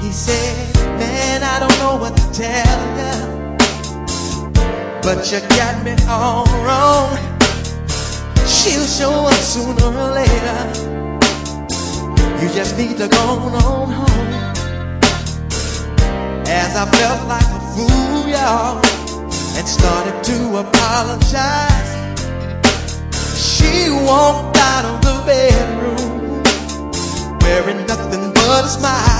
He said, man, I don't know what to tell ya, but you got me all wrong. She'll show up sooner or later. You just need to go on home. As I felt like a fool, y'all, and started to apologize, she walked out of the bedroom wearing nothing but a smile.